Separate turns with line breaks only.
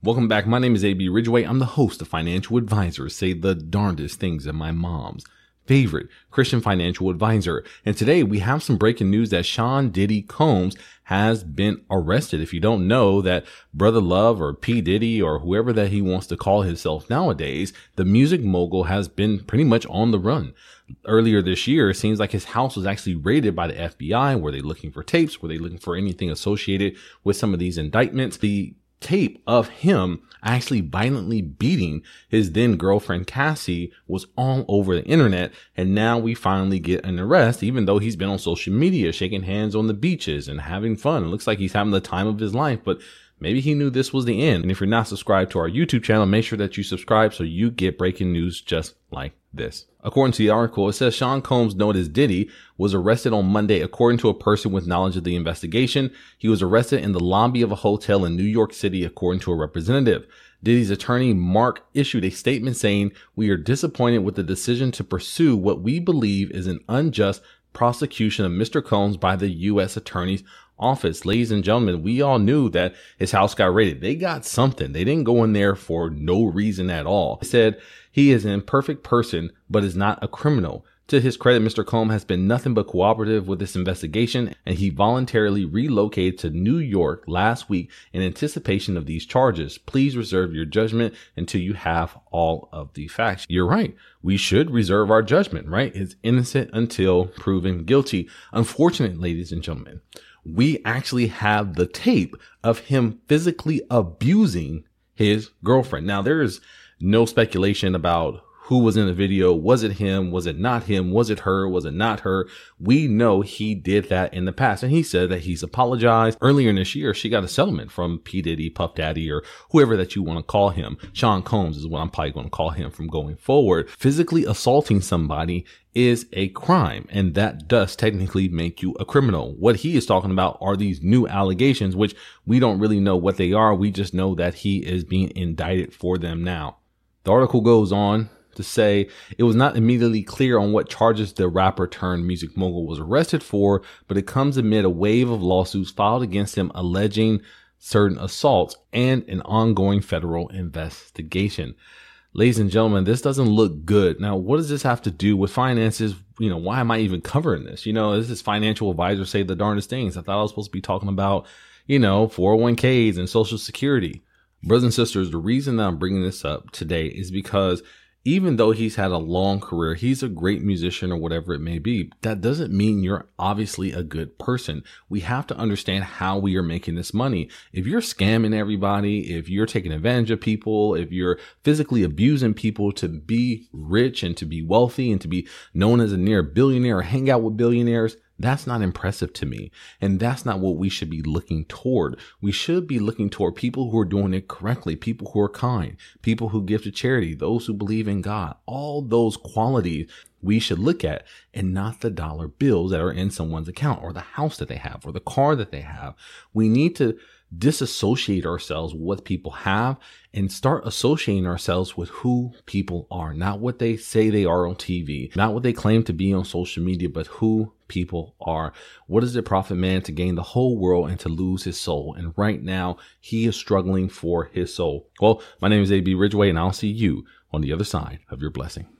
Welcome back. My name is AB Ridgeway. I'm the host of Financial Advisors Say the Darndest Things in my mom's favorite Christian financial advisor. And today we have some breaking news that Sean Diddy Combs has been arrested. If you don't know that Brother Love or P. Diddy or whoever that he wants to call himself nowadays, the music mogul has been pretty much on the run. Earlier this year, it seems like his house was actually raided by the FBI. Were they looking for tapes? Were they looking for anything associated with some of these indictments? The tape of him actually violently beating his then girlfriend Cassie was all over the internet. And now we finally get an arrest, even though he's been on social media shaking hands on the beaches and having fun. It looks like he's having the time of his life, but maybe he knew this was the end. And if you're not subscribed to our YouTube channel, make sure that you subscribe so you get breaking news just like this. According to the article, it says Sean Combs, known as Diddy, was arrested on Monday. According to a person with knowledge of the investigation, he was arrested in the lobby of a hotel in New York City, according to a representative. Diddy's attorney, Mark, issued a statement saying, "We are disappointed with the decision to pursue what we believe is an unjust prosecution of Mr. Combs by the U.S. Attorney's Office." Ladies and gentlemen, we all knew that his house got raided. They got something. They didn't go in there for no reason at all. He said he is an imperfect person, but is not a criminal. To his credit, Mr. Combs has been nothing but cooperative with this investigation, and he voluntarily relocated to New York last week in anticipation of these charges. Please reserve your judgment until you have all of the facts. You're right. We should reserve our judgment, right? It's innocent until proven guilty. Unfortunately, ladies and gentlemen, we actually have the tape of him physically abusing his girlfriend. Now, there is no speculation about who was in the video. Was it him? Was it not him? Was it her? Was it not her? We know he did that in the past. And he said that he's apologized. Earlier in this year, she got a settlement from P. Diddy, Puff Daddy, or whoever that you want to call him. Sean Combs is what I'm probably going to call him from going forward. Physically assaulting somebody is a crime, and that does technically make you a criminal. What he is talking about are these new allegations, which we don't really know what they are. We just know that he is being indicted for them now. The article goes on to say it was not immediately clear on what charges the rapper turned music mogul was arrested for, but it comes amid a wave of lawsuits filed against him alleging certain assaults and an ongoing federal investigation. Ladies and gentlemen, this doesn't look good. Now, what does this have to do with finances? Why am I even covering this? This is Financial Advisors Say the Darndest Things. I thought I was supposed to be talking about, 401ks and Social Security. Brothers and sisters, the reason that I'm bringing this up today is because even though he's had a long career, he's a great musician or whatever it may be, that doesn't mean you're obviously a good person. We have to understand how we are making this money. If you're scamming everybody, if you're taking advantage of people, if you're physically abusing people to be rich and to be wealthy and to be known as a near billionaire or hang out with billionaires, that's not impressive to me. And that's not what we should be looking toward. We should be looking toward people who are doing it correctly, people who are kind, people who give to charity, those who believe in God. All those qualities we should look at, and not the dollar bills that are in someone's account or the house that they have or the car that they have. We need to disassociate ourselves with what people have and start associating ourselves with who people are, not what they say they are on TV, not what they claim to be on social media, but who people are. What does it profit man to gain the whole world and to lose his soul? And right now he is struggling for his soul. Well, my name is AB Ridgeway, and I'll see you on the other side of your blessing.